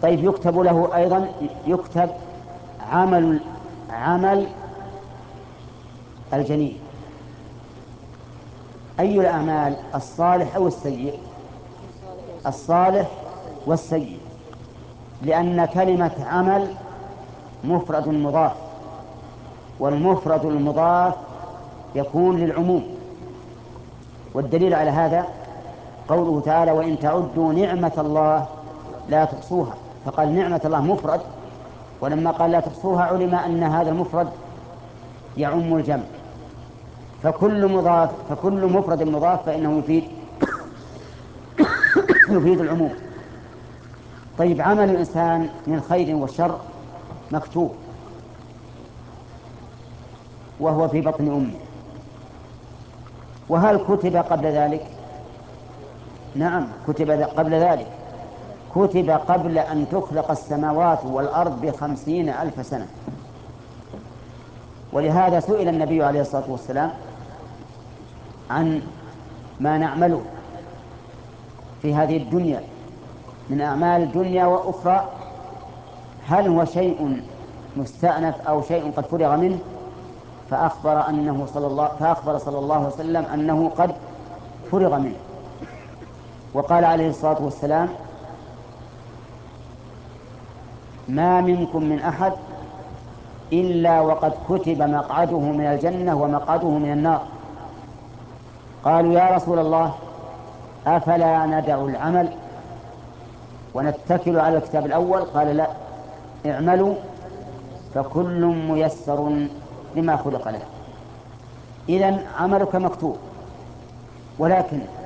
طيب يكتب له أيضا، يكتب عمل الجنين. أي الأعمال، الصالح أو السيء؟ الصالح والسيء، لأن كلمة عمل مفرد مضاف، والمفرد المضاف يكون للعموم. والدليل على هذا قوله تعالى: وإن تعدوا نعمة الله لا تحصوها. فقال نعمة الله مفرد، ولما قال لا تحصوها علم أن هذا المفرد يعم الجمع. فكل مفرد مضاف فإنه يفيد العموم. طيب عمل الإنسان من الخير والشر مكتوب وهو في بطن أمه. وهل كتب قبل ذلك؟ نعم كتب قبل ذلك، كتب قبل أن تخلق السماوات والأرض ب50,000 سنة. ولهذا سئل النبي عليه الصلاة والسلام عن ما نعمله في هذه الدنيا من أعمال الدنيا وأخرى، هل هو شيء مستأنف أو شيء قد فرغ منه؟ فأخبر صلى الله عليه وسلم أنه قد فرغ منه. وقال عليه الصلاة والسلام: ما منكم من أحد إلا وقد كتب مقعده من الجنة ومقعده من النار. قالوا: يا رسول الله، أفلا ندع العمل ونتكل على الكتاب الأول؟ قال: لا، اعملوا فكل ميسر لما خلق له. إذن عملك مكتوب، ولكن